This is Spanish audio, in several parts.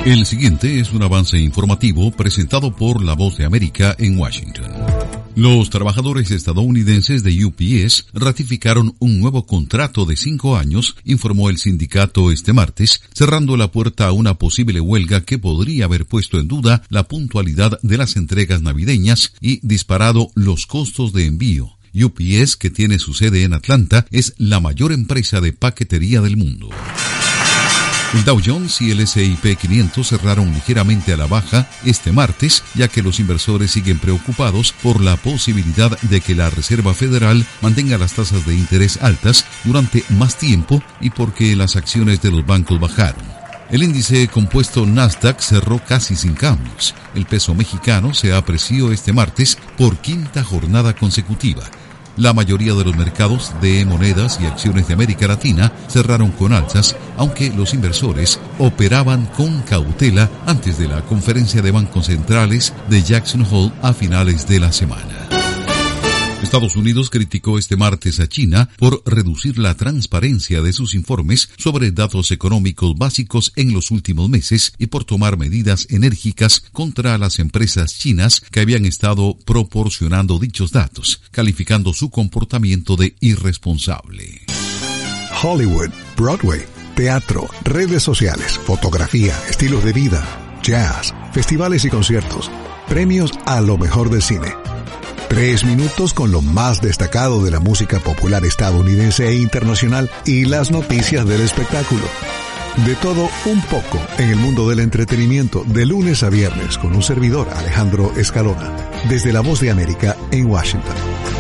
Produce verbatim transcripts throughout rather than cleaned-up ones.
El siguiente es un avance informativo presentado por La Voz de América en Washington. Los trabajadores estadounidenses de U P S ratificaron un nuevo contrato de cinco años, informó el sindicato este martes, cerrando la puerta a una posible huelga que podría haber puesto en duda la puntualidad de las entregas navideñas y disparado los costos de envío. U P S, que tiene su sede en Atlanta, es la mayor empresa de paquetería del mundo. El Dow Jones y el ese y pe quinientos cerraron ligeramente a la baja este martes, ya que los inversores siguen preocupados por la posibilidad de que la Reserva Federal mantenga las tasas de interés altas durante más tiempo y porque las acciones de los bancos bajaron. El índice compuesto Nasdaq cerró casi sin cambios. El peso mexicano se apreció este martes por quinta jornada consecutiva. La mayoría de los mercados de monedas y acciones de América Latina cerraron con alzas, aunque los inversores operaban con cautela antes de la conferencia de bancos centrales de Jackson Hole a finales de la semana. Estados Unidos criticó este martes a China por reducir la transparencia de sus informes sobre datos económicos básicos en los últimos meses y por tomar medidas enérgicas contra las empresas chinas que habían estado proporcionando dichos datos, calificando su comportamiento de irresponsable. Hollywood, Broadway, teatro, redes sociales, fotografía, estilos de vida, jazz, festivales y conciertos, premios a lo mejor del cine. Tres minutos con lo más destacado de la música popular estadounidense e internacional y las noticias del espectáculo. De todo un poco en el mundo del entretenimiento de lunes a viernes con un servidor, Alejandro Escalona, desde La Voz de América en Washington.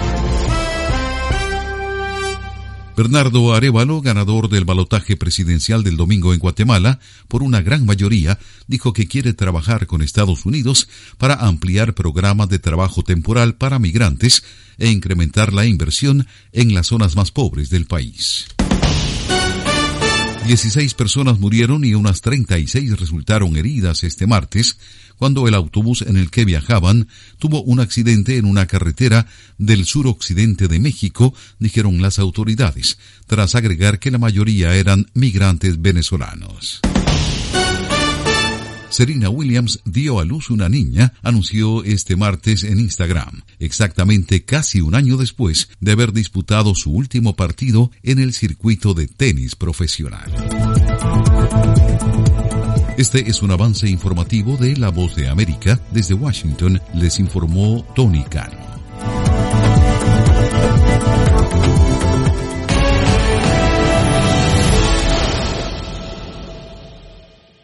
Bernardo Arévalo, ganador del balotaje presidencial del domingo en Guatemala, por una gran mayoría, dijo que quiere trabajar con Estados Unidos para ampliar programas de trabajo temporal para migrantes e incrementar la inversión en las zonas más pobres del país. dieciséis personas murieron y unas treinta y seis resultaron heridas este martes cuando el autobús en el que viajaban tuvo un accidente en una carretera del suroccidente de México, dijeron las autoridades, tras agregar que la mayoría eran migrantes venezolanos. Serena Williams dio a luz una niña, anunció este martes en Instagram, exactamente casi un año después de haber disputado su último partido en el circuito de tenis profesional. Este es un avance informativo de La Voz de América. Desde Washington les informó Tony Cano.